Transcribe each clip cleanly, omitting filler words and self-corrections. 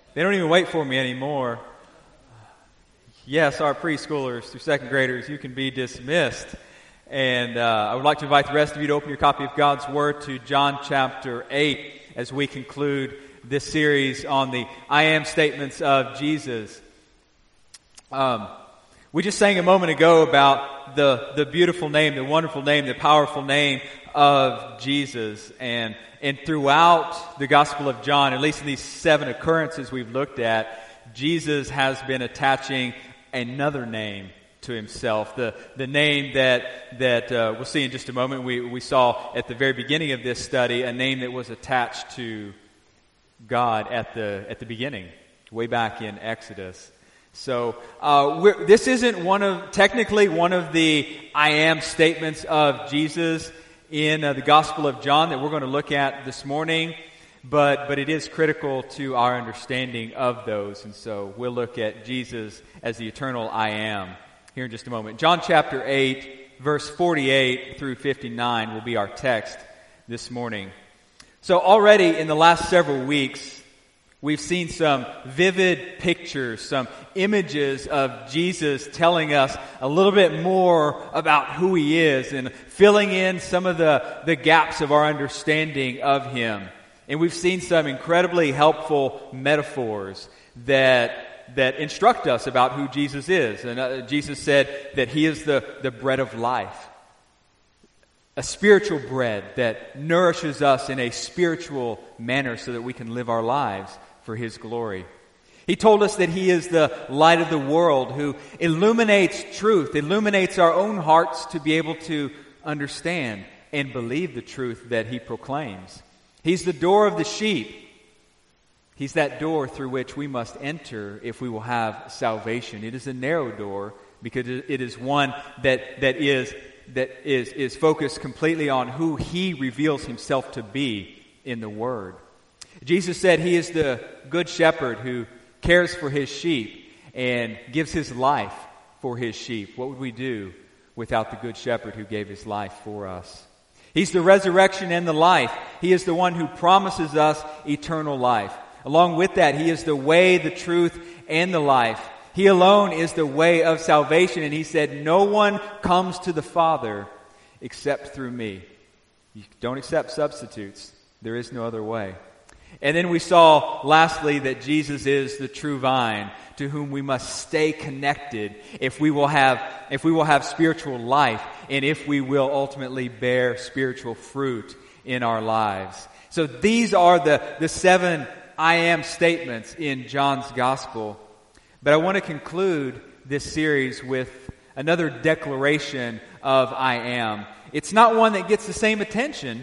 They don't even wait for me anymore. Yes, our preschoolers through second graders, you can be dismissed. And I would like to invite the rest of you to open your copy of God's Word to John chapter 8 as we conclude this series on the I am statements of Jesus. We just sang a moment ago about the beautiful name, the wonderful name, the powerful name of Jesus. And throughout the Gospel of John, at least in these 7 occurrences we've looked at, Jesus has been attaching another name to himself. The name that we'll see in just a moment. We saw at the very beginning of this study a name that was attached to God at the beginning, way back in Exodus. So this isn't technically one of the I am statements of Jesus in the Gospel of John that we're going to look at this morning, but it is critical to our understanding of those, and so we'll look at Jesus as the eternal I am here in just a moment. John chapter 8, verse 48 through 59 will be our text this morning. So already in the last several weeks, we've seen some vivid pictures, some images of Jesus telling us a little bit more about who he is and filling in some of the gaps of our understanding of him. And we've seen some incredibly helpful metaphors that instruct us about who Jesus is. And Jesus said that he is the bread of life, a spiritual bread that nourishes us in a spiritual manner so that we can live our lives for his glory. He told us that he is the light of the world who illuminates truth, illuminates our own hearts to be able to understand and believe the truth that he proclaims. He's the door of the sheep. He's that door through which we must enter if we will have salvation. It is a narrow door because it is one that is focused completely on who he reveals himself to be in the Word. Jesus said he is the good shepherd who cares for his sheep and gives his life for his sheep. What would we do without the good shepherd who gave his life for us? He's the resurrection and the life. He is the one who promises us eternal life. Along with that, he is the way, the truth, and the life. He alone is the way of salvation, and he said, no one comes to the Father except through me. You don't accept substitutes. There is no other way. And then we saw, lastly, that Jesus is the true vine to whom we must stay connected if we will have spiritual life and if we will ultimately bear spiritual fruit in our lives. So these are the 7 I am statements in John's Gospel. But I want to conclude this series with another declaration of I am. It's not one that gets the same attention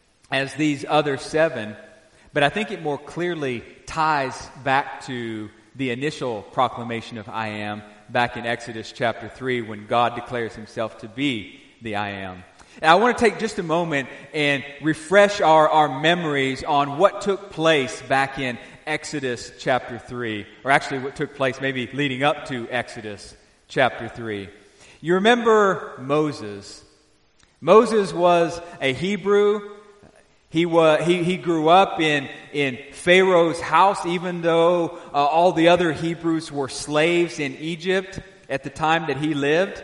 as these other 7, but I think it more clearly ties back to the initial proclamation of I am back in Exodus chapter 3 when God declares himself to be the I am. And I want to take just a moment and refresh our memories on what took place back in Exodus chapter 3, or actually what took place maybe leading up to Exodus chapter 3. You remember Moses. Moses was a Hebrew. He grew up in Pharaoh's house, even though all the other Hebrews were slaves in Egypt at the time that he lived.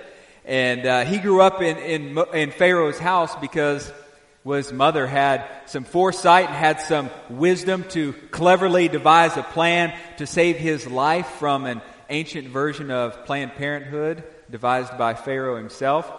And he grew up in Pharaoh's house because his mother had some foresight and had some wisdom to cleverly devise a plan to save his life from an ancient version of Planned Parenthood devised by Pharaoh himself.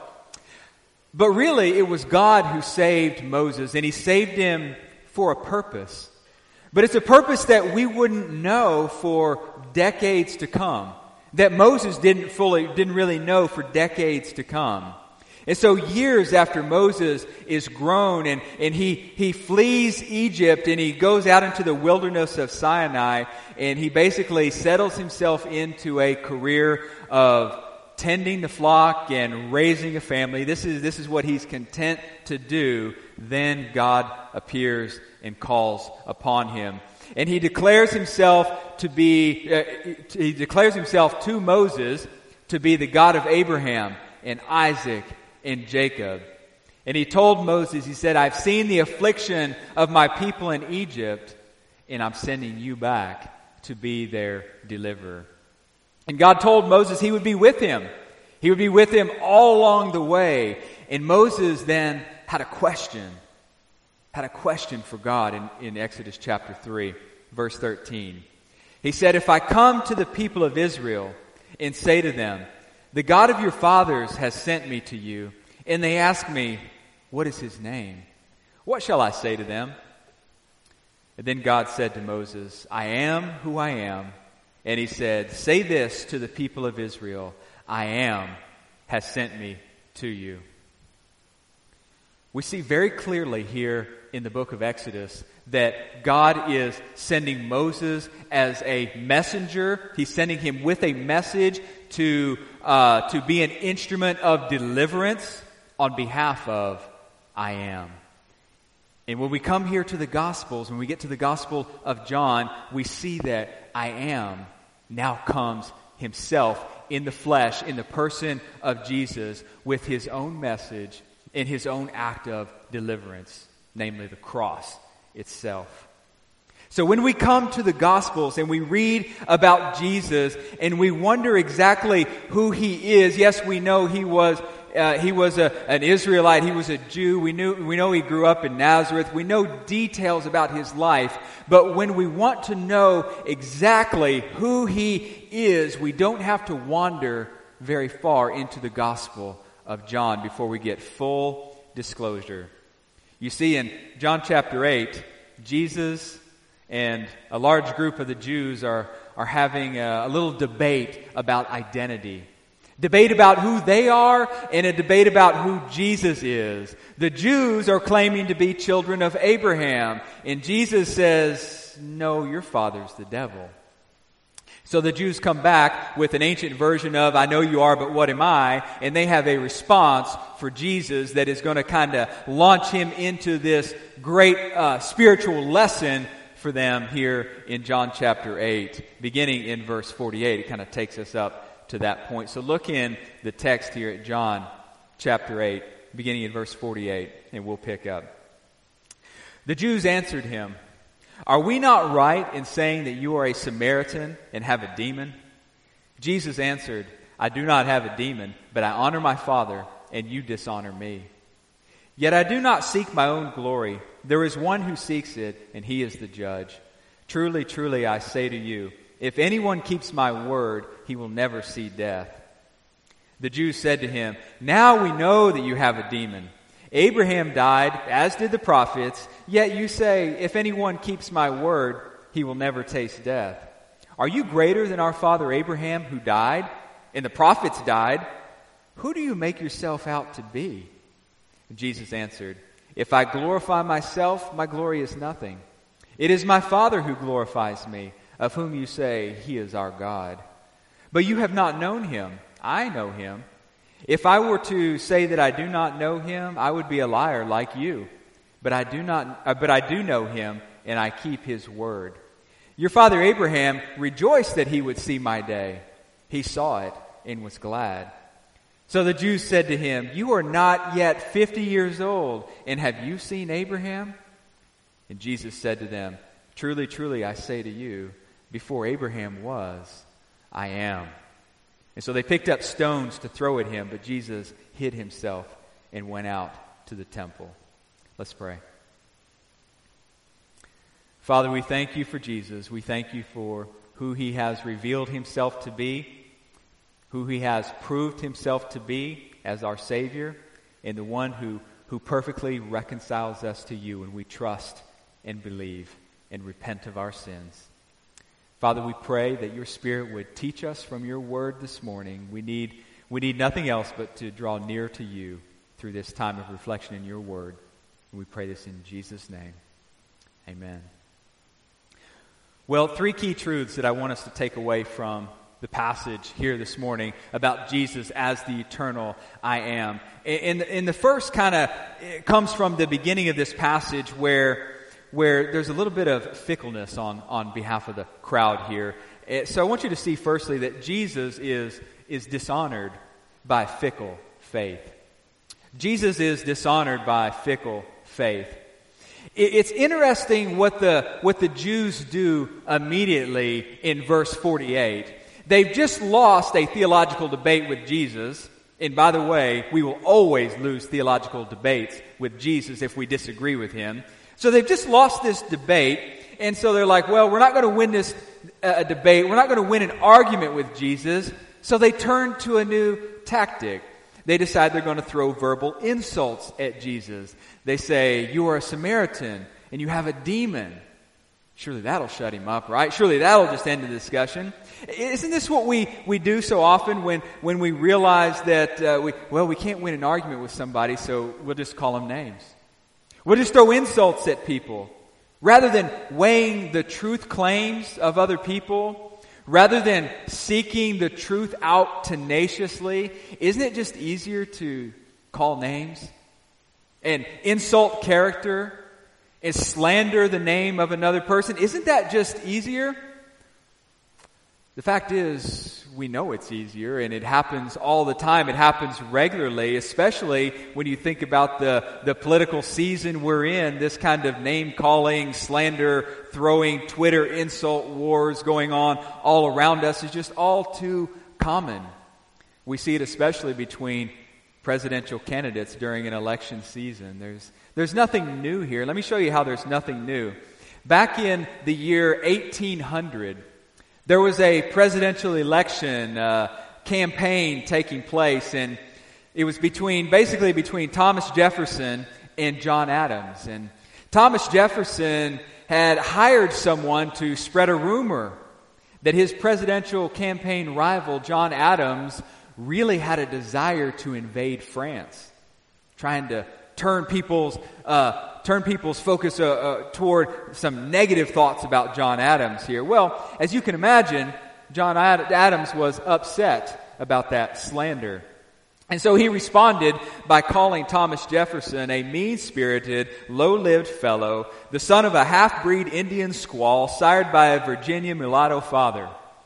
But really, it was God who saved Moses, and he saved him for a purpose. But it's a purpose that we wouldn't know for decades to come, that Moses didn't really know for decades to come. And so years after Moses is grown and he flees Egypt and he goes out into the wilderness of Sinai and he basically settles himself into a career of tending the flock and raising a family. This is what he's content to do. Then God appears and calls upon him. And he declares himself to Moses to be the God of Abraham and Isaac and Jacob. And he told Moses, he said, I've seen the affliction of my people in Egypt, and I'm sending you back to be their deliverer. And God told Moses he would be with him. He would be with him all along the way. And Moses then had a question for God in Exodus chapter 3, verse 13. He said, "If I come to the people of Israel and say to them, 'The God of your fathers has sent me to you,' and they ask me, 'What is his name?' what shall I say to them?" And then God said to Moses, "I am who I am." And he said, "Say this to the people of Israel, 'I am has sent me to you.'" We see very clearly here in the book of Exodus that God is sending Moses as a messenger. He's sending him with a message to be an instrument of deliverance on behalf of I am. And when we come here to the Gospels, when we get to the Gospel of John, we see that I am now comes himself in the flesh, in the person of Jesus, with his own message in his own act of deliverance, namely the cross itself. So when we come to the Gospels and we read about Jesus and we wonder exactly who he is, yes, we know he was an Israelite. He was a Jew. We know he grew up in Nazareth. We know details about his life. But when we want to know exactly who he is, we don't have to wander very far into the Gospel of John before we get full disclosure. You see, in John chapter 8, Jesus and a large group of the Jews are having a little debate about identity. Debate about who they are and a debate about who Jesus is. The Jews are claiming to be children of Abraham. And Jesus says, "No, your father's the devil." So the Jews come back with an ancient version of, "I know you are, but what am I?" And they have a response for Jesus that is going to kind of launch him into this great spiritual lesson for them here in John chapter 8, beginning in verse 48. It kind of takes us up to that point. So look in the text here at John chapter 8, beginning in verse 48, and we'll pick up. The Jews answered him, "Are we not right in saying that you are a Samaritan and have a demon?" Jesus answered, "I do not have a demon, but I honor my Father, and you dishonor me. Yet I do not seek my own glory. There is one who seeks it, and he is the judge. Truly, truly, I say to you, if anyone keeps my word, he will never see death." The Jews said to him, "Now we know that you have a demon. Abraham died, as did the prophets, yet you say, if anyone keeps my word, he will never taste death. Are you greater than our father Abraham, who died, and the prophets died? Who do you make yourself out to be?" And Jesus answered, "If I glorify myself, my glory is nothing. It is my Father who glorifies me, of whom you say, he is our God. But you have not known him. I know him. If I were to say that I do not know him, I would be a liar like you. But I do know him, and I keep his word. Your father Abraham rejoiced that he would see my day. He saw it and was glad." So the Jews said to him, "You are not yet 50 years old, and have you seen Abraham?" And Jesus said to them, "Truly, truly, I say to you, before Abraham was, I am." And so they picked up stones to throw at him, but Jesus hid himself and went out to the temple. Let's pray. Father, we thank you for Jesus. We thank you for who he has revealed himself to be, who he has proved himself to be as our Savior, and the one who perfectly reconciles us to you when we trust and believe and repent of our sins. Father, we pray that your Spirit would teach us from your word this morning. We need nothing else but to draw near to you through this time of reflection in your word. And we pray this in Jesus' name. Amen. Well, 3 key truths that I want us to take away from the passage here this morning about Jesus as the eternal I am. And the first kind of comes from the beginning of this passage where there's a little bit of fickleness on behalf of the crowd here. So I want you to see firstly that Jesus is dishonored by fickle faith. Jesus is dishonored by fickle faith. It's interesting what the Jews do immediately in verse 48. They've just lost a theological debate with Jesus. And by the way, we will always lose theological debates with Jesus if we disagree with him. So they've just lost this debate. And so they're like, well, we're not going to win this debate. We're not going to win an argument with Jesus. So they turn to a new tactic. They decide they're going to throw verbal insults at Jesus. They say, you are a Samaritan and you have a demon. Surely that'll shut him up, right? Surely that'll just end the discussion. Isn't this what we do so often when we realize that we can't win an argument with somebody, so we'll just call them names. We'll just throw insults at people. Rather than weighing the truth claims of other people, rather than seeking the truth out tenaciously, isn't it just easier to call names and insult character and slander the name of another person? Isn't that just easier? The fact is, we know it's easier, and it happens all the time. It happens regularly, especially when you think about the political season we're in. This kind of name-calling, slander-throwing, Twitter insult wars going on all around us is just all too common. We see it especially between presidential candidates during an election season. There's nothing new here. Let me show you how there's nothing new. Back in the year 1800, there was a presidential election campaign taking place, and it was between Thomas Jefferson and John Adams. And Thomas Jefferson had hired someone to spread a rumor that his presidential campaign rival, John Adams, really had a desire to invade France, trying to turn people's focus toward some negative thoughts about John Adams here. Well, as you can imagine, John Adams was upset about that slander. And so he responded by calling Thomas Jefferson a mean-spirited, low-lived fellow, the son of a half-breed Indian squaw sired by a Virginia mulatto father.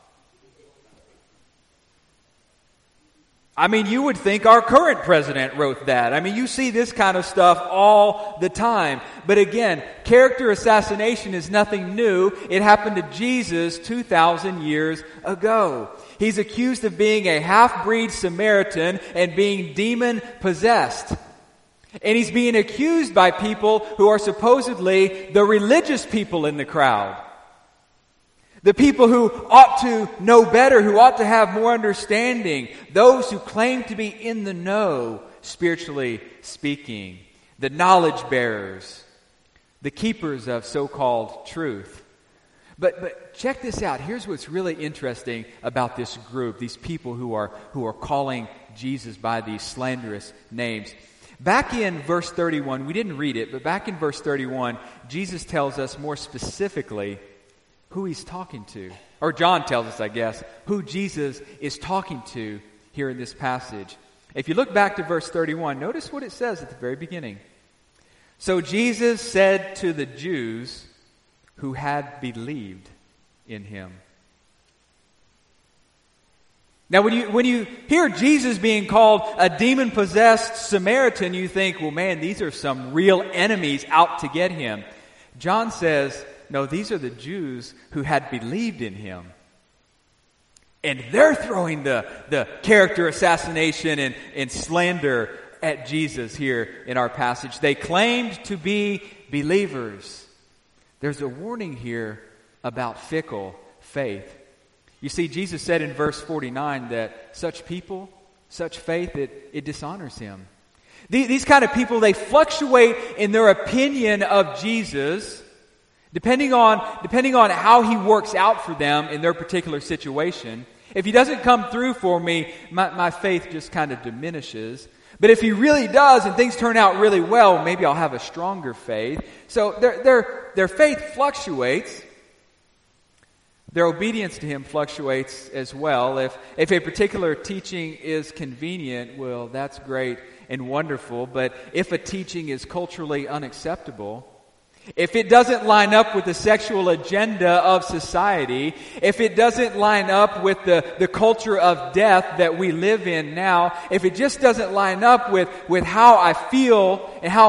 I mean, you would think our current president wrote that. I mean, you see this kind of stuff all the time. But again, character assassination is nothing new. It happened to Jesus 2,000 years ago. He's accused of being a half-breed Samaritan and being demon-possessed. And he's being accused by people who are supposedly the religious people in the crowd. The people who ought to know better, who ought to have more understanding. Those who claim to be in the know, spiritually speaking. The knowledge bearers. The keepers of so-called truth. But check this out. Here's what's really interesting about this group. These people who are calling Jesus by these slanderous names. Back in verse 31, we didn't read it, but back in verse 31, Jesus tells us more specifically who he's talking to. Or John tells us, I guess, who Jesus is talking to here in this passage. If you look back to verse 31, notice what it says at the very beginning. So Jesus said to the Jews who had believed in him. Now, when you hear Jesus being called a demon-possessed Samaritan, you think, well, man, these are some real enemies out to get him. John says, no, these are the Jews who had believed in him. And they're throwing the character assassination and slander at Jesus here in our passage. They claimed to be believers. There's a warning here about fickle faith. You see, Jesus said in verse 49 that such people, such faith, it dishonors him. These kind of people, they fluctuate in their opinion of Jesus depending on how he works out for them in their particular situation. If he doesn't come through for me, my faith just kind of diminishes. But if he really does and things turn out really well, maybe I'll have a stronger faith. So their faith fluctuates. Their obedience to him fluctuates as well. If a particular teaching is convenient, well, that's great and wonderful. But if a teaching is culturally unacceptable, if it doesn't line up with the sexual agenda of society, if it doesn't line up with the culture of death that we live in now, if it just doesn't line up with how I feel and how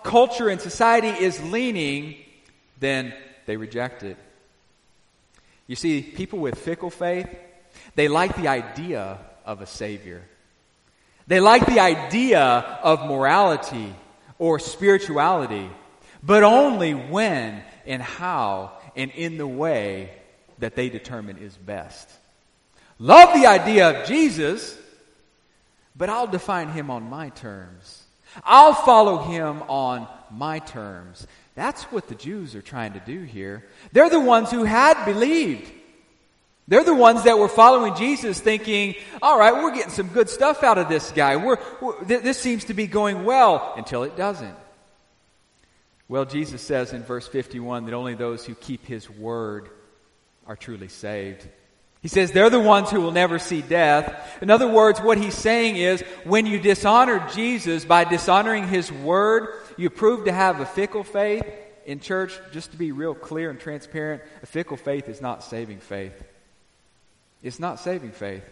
culture and society is leaning, then they reject it. You see, people with fickle faith, they like the idea of a Savior. They like the idea of morality or spirituality, but only when and how and in the way that they determine is best. Love the idea of Jesus, but I'll define him on my terms. I'll follow him on my terms. That's what the Jews are trying to do here. They're the ones who had believed. They're the ones that were following Jesus thinking, all right, we're getting some good stuff out of this guy. This seems to be going well, until it doesn't. Well, Jesus says in verse 51 that only those who keep his word are truly saved. He says they're the ones who will never see death. In other words, what he's saying is when you dishonor Jesus by dishonoring his word, you prove to have a fickle faith. In church, just to be real clear and transparent, a fickle faith is not saving faith. It's not saving faith.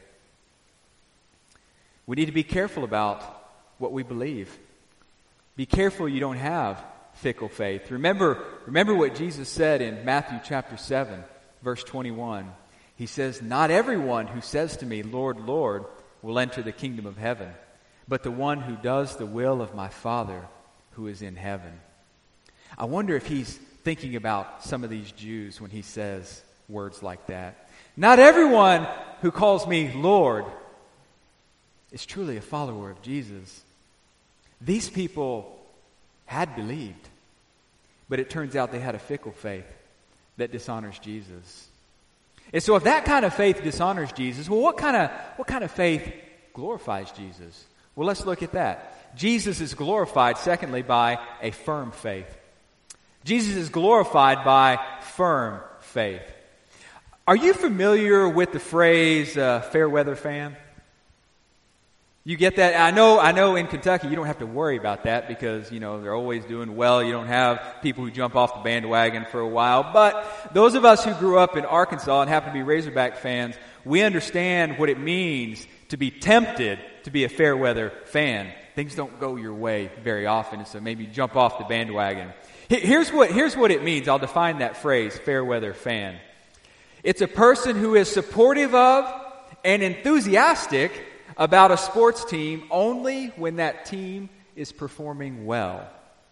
We need to be careful about what we believe. Be careful you don't have fickle faith. Remember what Jesus said in Matthew chapter 7, verse 21. He says, "Not everyone who says to me, 'Lord, Lord,' will enter the kingdom of heaven, but the one who does the will of my Father who is in heaven." I wonder if he's thinking about some of these Jews when he says words like that. Not everyone who calls me Lord is truly a follower of Jesus. These people had believed, but it turns out they had a fickle faith that dishonors Jesus. And so if that kind of faith dishonors Jesus, well, what kind of faith glorifies Jesus? Well, let's look at that. Jesus is glorified, secondly, by a firm faith. Jesus is glorified by firm faith. Are you familiar with the phrase fair weather fan? You get that? I know in Kentucky you don't have to worry about that because, they're always doing well. You don't have people who jump off the bandwagon for a while. But those of us who grew up in Arkansas and happen to be Razorback fans, we understand what it means to be tempted to be a fair weather fan. Things don't go your way very often, so maybe jump off the bandwagon. Here's what it means. I'll define that phrase, fair weather fan. It's a person who is supportive of and enthusiastic about a sports team only when that team is performing well.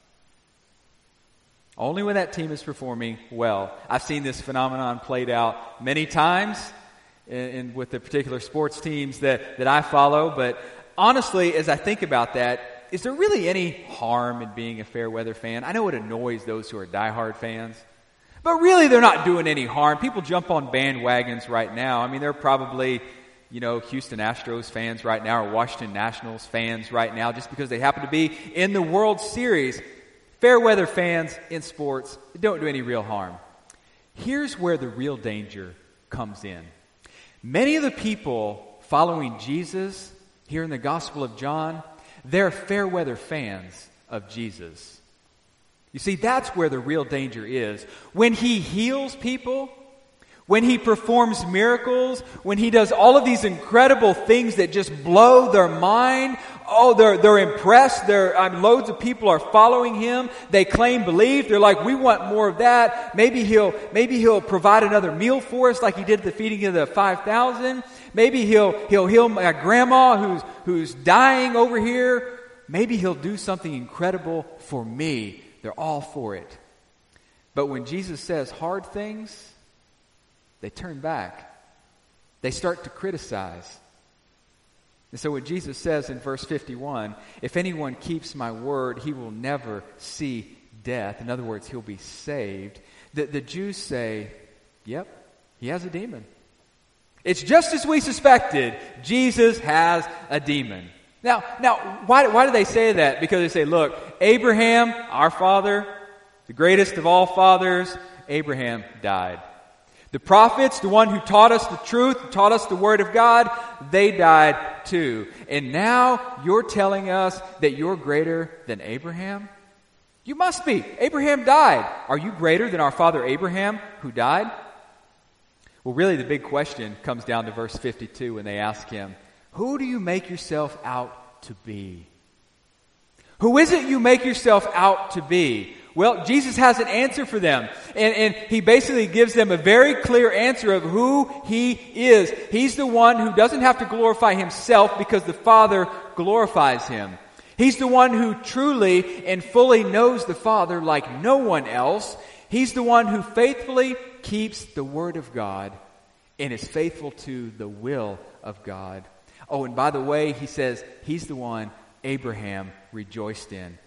Only when that team is performing well. I've seen this phenomenon played out many times with the particular sports teams that I follow. But honestly, as I think about that, is there really any harm in being a fair weather fan? I know it annoys those who are diehard fans. But really, they're not doing any harm. People jump on bandwagons right now. I mean, they're probably Houston Astros fans right now or Washington Nationals fans right now just because they happen to be in the World Series. Fair weather fans in sports don't do any real harm. Here's where the real danger comes in. Many of the people following Jesus here in the Gospel of John, they're fair weather fans of Jesus. You see, that's where the real danger is. When he heals people, when he performs miracles, when he does all of these incredible things that just blow their mind, they're impressed. Loads of people are following him. They claim belief. They're like, we want more of that. Maybe he'll provide another meal for us like he did at the feeding of the 5,000. Maybe he'll heal my grandma who's dying over here. Maybe he'll do something incredible for me. They're all for it. But when Jesus says hard things, they turn back. They start to criticize. And so what Jesus says in verse 51, if anyone keeps my word, he will never see death. In other words, he'll be saved. The Jews say, yep, he has a demon. It's just as we suspected. Jesus has a demon. Now, why do they say that? Because they say, look, Abraham, our father, the greatest of all fathers, Abraham died. The prophets, the one who taught us the truth, taught us the word of God, they died too. And now you're telling us that you're greater than Abraham? You must be. Abraham died. Are you greater than our father Abraham who died? Well, really the big question comes down to verse 52 when they ask him, who do you make yourself out to be? Who is it you make yourself out to be? Well, Jesus has an answer for them. And he basically gives them a very clear answer of who he is. He's the one who doesn't have to glorify himself because the Father glorifies him. He's the one who truly and fully knows the Father like no one else. He's the one who faithfully keeps the Word of God and is faithful to the will of God. Oh, and by the way, he says he's the one Abraham rejoiced in.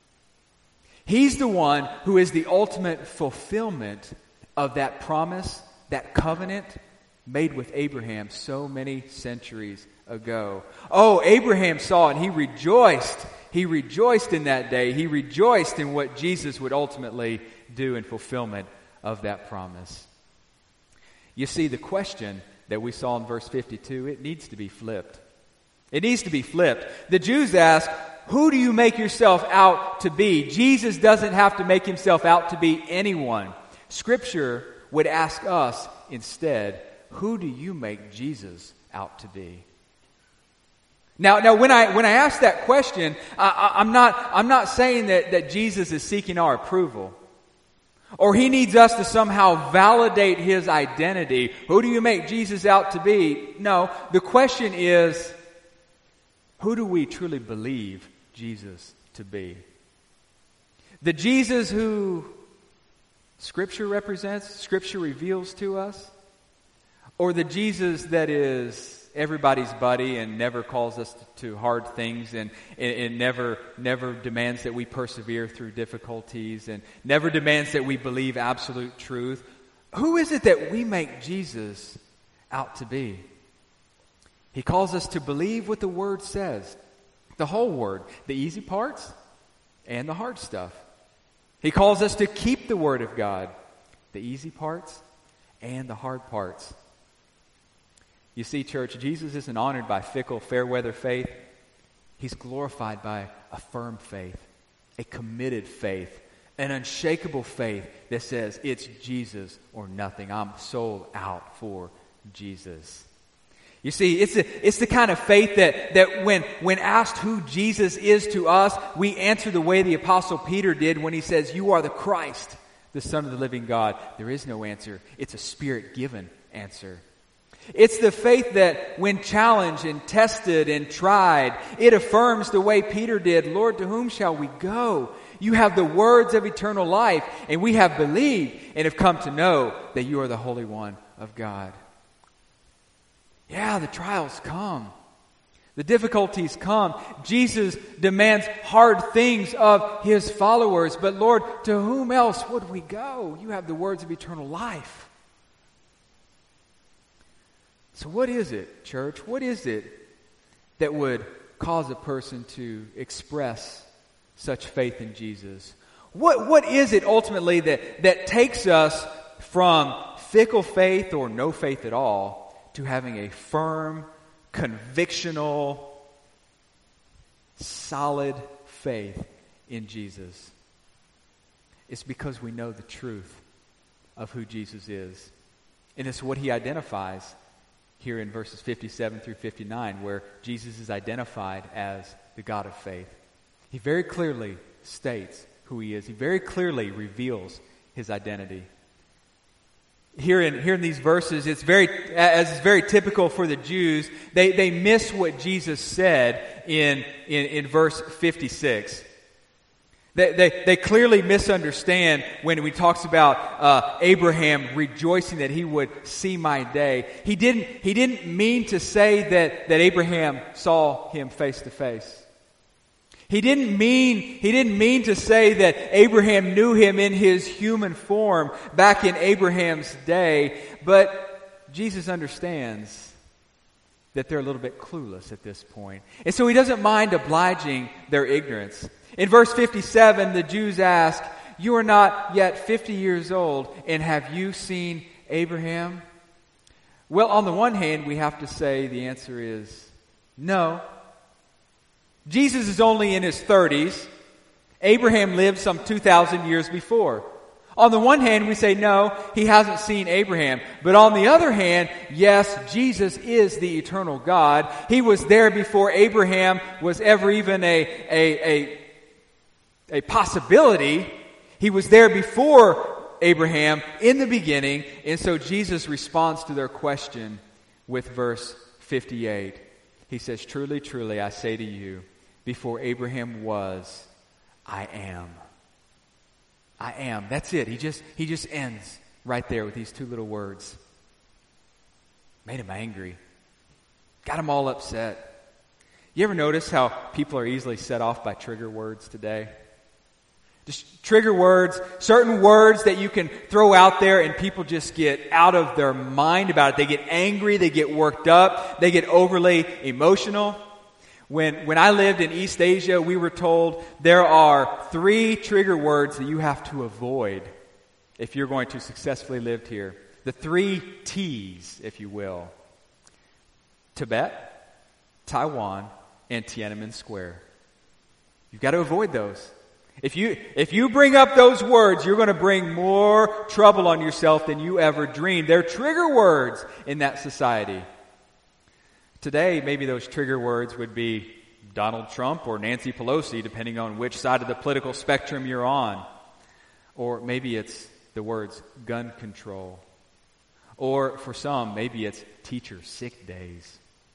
He's the one who is the ultimate fulfillment of that promise, that covenant made with Abraham so many centuries ago. Oh, Abraham saw and he rejoiced. He rejoiced in that day. He rejoiced in what Jesus would ultimately do in fulfillment of that promise. You see, the question that we saw in verse 52, it needs to be flipped. It needs to be flipped. The Jews ask, who do you make yourself out to be? Jesus doesn't have to make himself out to be anyone. Scripture would ask us instead, who do you make Jesus out to be? Now, when I ask that question, I'm not saying that Jesus is seeking our approval, or he needs us to somehow validate his identity. Who do you make Jesus out to be? No, the question is, who do we truly believe Jesus to be? The Jesus who Scripture represents, Scripture reveals to us, or the Jesus that is everybody's buddy and never calls us to hard things and never demands that we persevere through difficulties and never demands that we believe absolute truth? Who is it that we make Jesus out to be? He calls us to believe what the Word says, the whole Word, the easy parts and the hard stuff. He calls us to keep the Word of God, the easy parts and the hard parts. You see, church, Jesus isn't honored by fickle, fair-weather faith. He's glorified by a firm faith, a committed faith, an unshakable faith that says it's Jesus or nothing. I'm sold out for Jesus. You see, it's the kind of faith that when asked who Jesus is to us, we answer the way the Apostle Peter did when he says, "You are the Christ, the Son of the living God." There is no answer. It's a Spirit-given answer. It's the faith that when challenged and tested and tried, it affirms the way Peter did, "Lord, to whom shall we go? You have the words of eternal life, and we have believed and have come to know that you are the Holy One of God." Yeah, the trials come. The difficulties come. Jesus demands hard things of his followers, but Lord, to whom else would we go? You have the words of eternal life. So what is it, church? What is it that would cause a person to express such faith in Jesus? What is it ultimately that takes us from fickle faith or no faith at all to having a firm, convictional, solid faith in Jesus? It's because we know the truth of who Jesus is. And it's what he identifies here in verses 57 through 59, where Jesus is identified as the God of faith. He very clearly states who he is. He very clearly reveals his identity. Here in these verses, it's very typical for the Jews, they miss what Jesus said in verse 56. They clearly misunderstand when he talks about Abraham rejoicing that he would see my day. He didn't mean to say that Abraham saw him face to face. He didn't mean to say that Abraham knew him in his human form back in Abraham's day, but Jesus understands that they're a little bit clueless at this point. And so he doesn't mind obliging their ignorance. In verse 57, the Jews ask, "You are not yet 50 years old, and have you seen Abraham?" Well, on the one hand, we have to say the answer is no. Jesus is only in his 30s. Abraham lived some 2,000 years before. On the one hand, we say no, he hasn't seen Abraham. But on the other hand, yes, Jesus is the eternal God. He was there before Abraham was ever even a a possibility. He was there before Abraham in the beginning. And so Jesus responds to their question with verse 58. He says, "Truly, truly, I say to you, before Abraham was, I am." I am. That's it. He just ends right there with these two little words. Made him angry. Got them all upset. You ever notice how people are easily set off by trigger words today? Just trigger words, certain words that you can throw out there and people just get out of their mind about it. They get angry, they get worked up, they get overly emotional. When I lived in East Asia, we were told there are 3 trigger words that you have to avoid if you're going to successfully live here. The 3 T's, if you will. Tibet, Taiwan, and Tiananmen Square. You've got to avoid those. If you bring up those words, you're going to bring more trouble on yourself than you ever dreamed. They're trigger words in that society. Today, maybe those trigger words would be Donald Trump or Nancy Pelosi, depending on which side of the political spectrum you're on. Or maybe it's the words gun control. Or for some, maybe it's teacher sick days.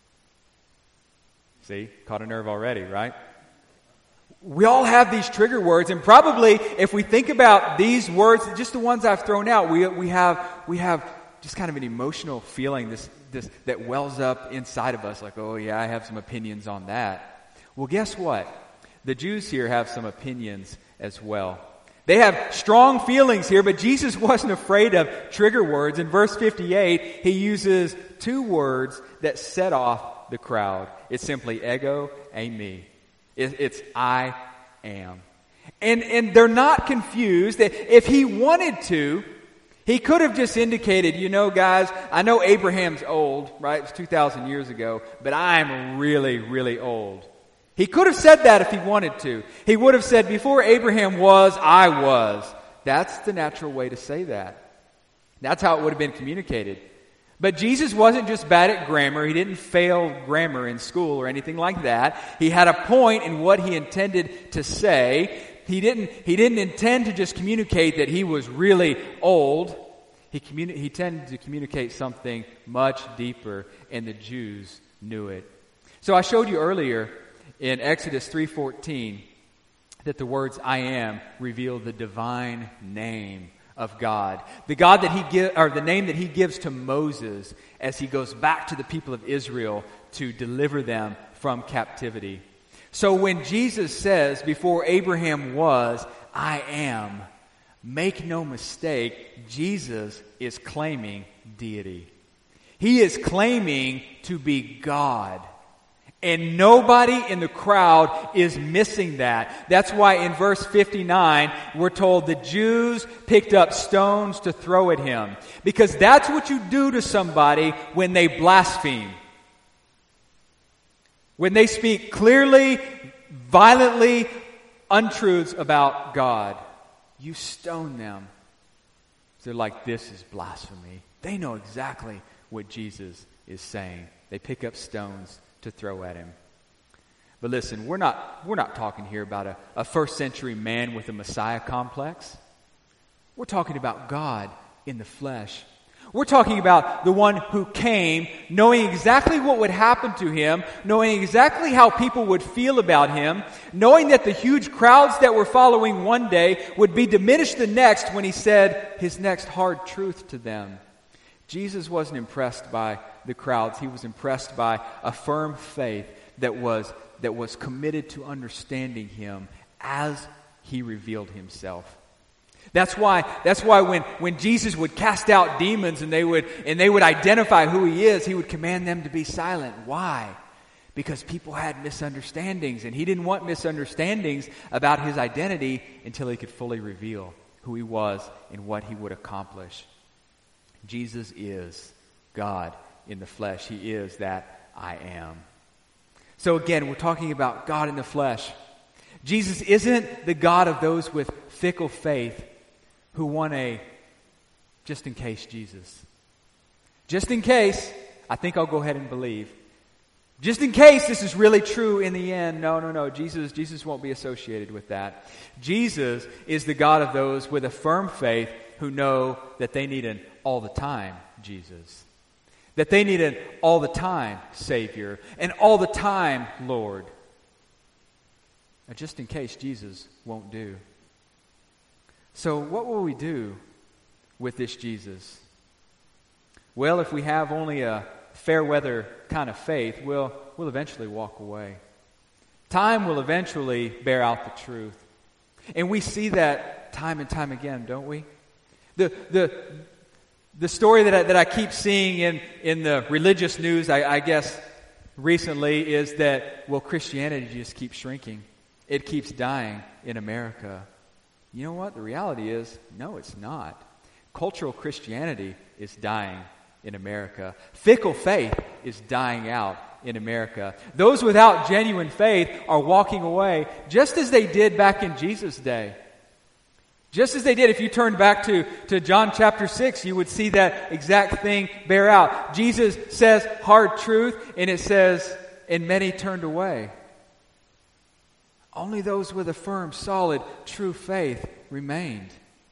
See, caught a nerve already, right? We all have these trigger words, and probably if we think about these words, just the ones I've thrown out, we have just kind of an emotional feeling this that wells up inside of us, like, oh yeah, I have some opinions on that. Well, guess what? The Jews here have some opinions as well. They have strong feelings here, but Jesus wasn't afraid of trigger words. In verse 58, he uses 2 words that set off the crowd. It's simply ego, eimi. It's I am. And they're not confused. If he wanted to, he could have just indicated, guys, I know Abraham's old, right? It was 2,000 years ago, but I'm really, really old. He could have said that if he wanted to. He would have said, before Abraham was, I was. That's the natural way to say that. That's how it would have been communicated. But Jesus wasn't just bad at grammar. He didn't fail grammar in school or anything like that. He had a point in what he intended to say. He didn't intend to just communicate that he was really old. He tended to communicate something much deeper, and the Jews knew it. So I showed you earlier in Exodus 3:14 that the words I am reveal the divine name of God. The God that the name that he gives to Moses as he goes back to the people of Israel to deliver them from captivity. So when Jesus says, before Abraham was, I am, make no mistake, Jesus is claiming deity. He is claiming to be God. And nobody in the crowd is missing that. That's why in verse 59, we're told the Jews picked up stones to throw at him. Because that's what you do to somebody when they blaspheme. When they speak clearly, violently untruths about God. You stone them. They're like, this is blasphemy. They know exactly what Jesus is saying. They pick up stones to throw at him. But listen, we're not talking here about a first century man with a Messiah complex. We're talking about God in the flesh. We're talking about the one who came knowing exactly what would happen to him, knowing exactly how people would feel about him, knowing that the huge crowds that were following one day would be diminished the next when he said his next hard truth to them. Jesus wasn't impressed by the crowds. He was impressed by a firm faith that was committed to understanding him as he revealed himself. That's why when Jesus would cast out demons and they would identify who he is, he would command them to be silent. Why? Because people had misunderstandings, and he didn't want misunderstandings about his identity until he could fully reveal who he was and what he would accomplish. Jesus is God in the flesh. He is that I am. So again, we're talking about God in the flesh. Jesus isn't the God of those with fickle faith who want a just in case Jesus. Just in case, I think I'll go ahead and believe. Just in case this is really true in the end. No. Jesus won't be associated with that. Jesus is the God of those with a firm faith who know that they need an all-the-time Jesus. That they need an all-the-time Savior, an all-the-time Lord. Now, just in case Jesus won't do. So what will we do with this Jesus? Well, if we have only a fair weather kind of faith, we'll eventually walk away. Time will eventually bear out the truth. And we see that time and time again, don't we? The story that I keep seeing in the religious news, I guess, recently is that, well, Christianity just keeps shrinking. It keeps dying in America. You know what? The reality is, no, it's not. Cultural Christianity is dying in America. Fickle faith is dying out in America. Those without genuine faith are walking away, just as they did back in Jesus' day. Just as they did, if you turn back to John chapter 6, you would see that exact thing bear out. Jesus says hard truth, and it says, and many turned away. Only those with a firm, solid, true faith remained.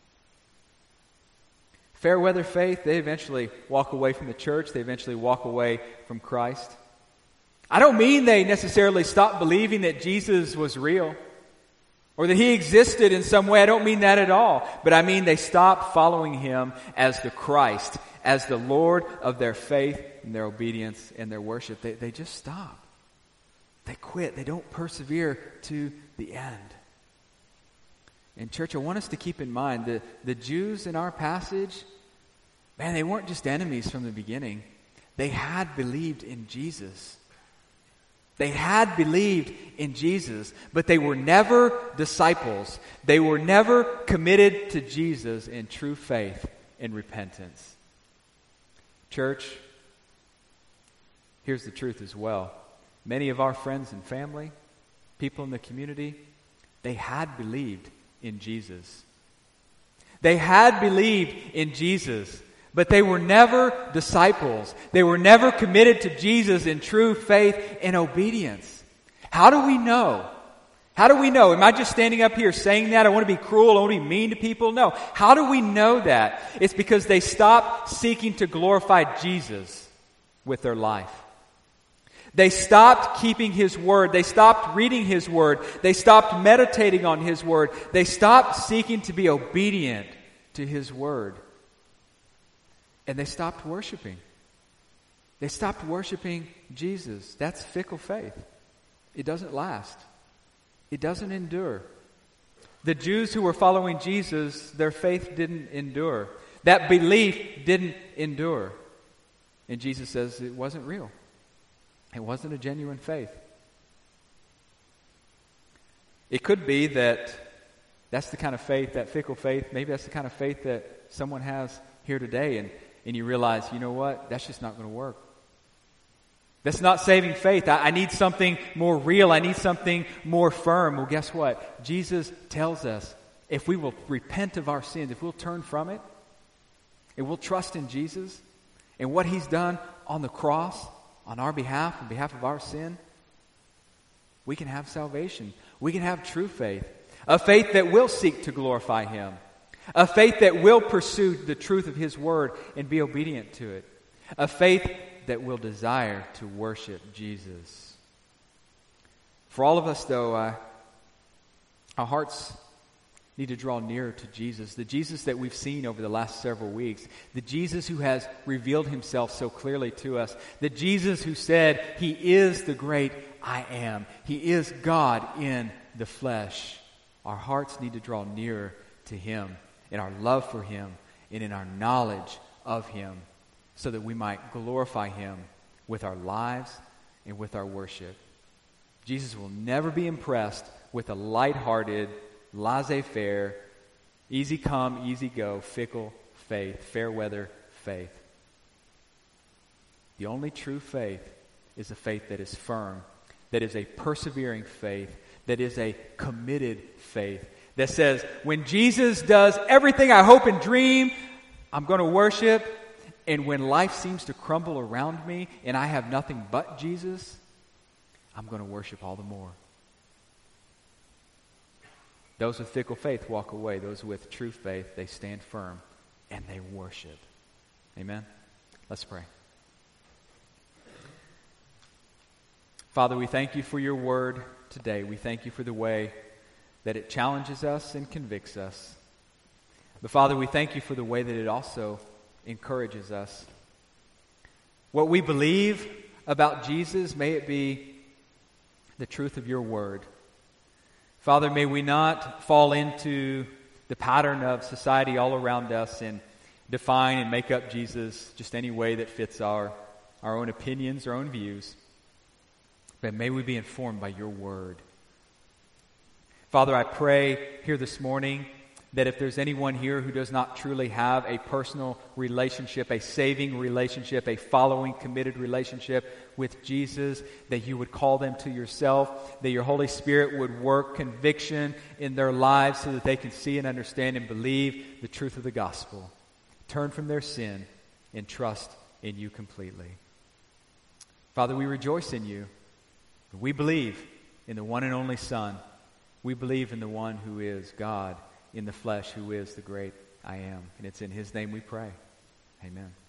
Fair weather faith, they eventually walk away from the church. They eventually walk away from Christ. I don't mean they necessarily stopped believing that Jesus was real or that He existed in some way. I don't mean that at all. But I mean they stopped following Him as the Christ, as the Lord of their faith and their obedience and their worship. They just stop. They quit. They don't persevere to the end. And church, I want us to keep in mind the Jews in our passage, man, they weren't just enemies from the beginning. They had believed in Jesus. They had believed in Jesus, but they were never disciples. They were never committed to Jesus in true faith and repentance. Church, here's the truth as well. Many of our friends and family, people in the community, they had believed in Jesus. They had believed in Jesus, but they were never disciples. They were never committed to Jesus in true faith and obedience. How do we know? How do we know? Am I just standing up here saying that? I want to be cruel. I want to be mean to people? No. How do we know that? It's because they stopped seeking to glorify Jesus with their life. They stopped keeping His Word. They stopped reading His Word. They stopped meditating on His Word. They stopped seeking to be obedient to His Word. And they stopped worshiping. They stopped worshiping Jesus. That's fickle faith. It doesn't last. It doesn't endure. The Jews who were following Jesus, their faith didn't endure. That belief didn't endure. And Jesus says it wasn't real. It wasn't a genuine faith. It could be that that's the kind of faith, that fickle faith, maybe that's the kind of faith that someone has here today, and you realize, you know what, that's just not going to work. That's not saving faith. I need something more real. I need something more firm. Well, guess what? Jesus tells us if we will repent of our sins, if we'll turn from it, and we'll trust in Jesus and what He's done on the cross, on our behalf, on behalf of our sin, we can have salvation. We can have true faith. A faith that will seek to glorify Him. A faith that will pursue the truth of His Word and be obedient to it. A faith that will desire to worship Jesus. For all of us, though, our hearts need to draw nearer to Jesus. The Jesus that we've seen over the last several weeks. The Jesus who has revealed Himself so clearly to us. The Jesus who said He is the great I am. He is God in the flesh. Our hearts need to draw nearer to Him in our love for Him and in our knowledge of Him so that we might glorify Him with our lives and with our worship. Jesus will never be impressed with a lighthearted, laissez-faire, easy come, easy go, fickle faith, fair weather faith. The only true faith is a faith that is firm, that is a persevering faith, that is a committed faith, that says, when Jesus does everything I hope and dream, I'm going to worship, and when life seems to crumble around me and I have nothing but Jesus, I'm going to worship all the more. Those with fickle faith walk away. Those with true faith, they stand firm and they worship. Amen? Let's pray. Father, we thank you for your word today. We thank you for the way that it challenges us and convicts us. But Father, we thank you for the way that it also encourages us. What we believe about Jesus, may it be the truth of your word. Father, may we not fall into the pattern of society all around us and define and make up Jesus just any way that fits our own opinions, our own views. But may we be informed by your word. Father, I pray here this morning that if there's anyone here who does not truly have a personal relationship, a saving relationship, a following, committed relationship with Jesus, that you would call them to yourself, that your Holy Spirit would work conviction in their lives so that they can see and understand and believe the truth of the gospel. Turn from their sin and trust in you completely. Father, we rejoice in you. We believe in the one and only Son. We believe in the one who is God in the flesh, who is the great I am. And it's in his name we pray. Amen.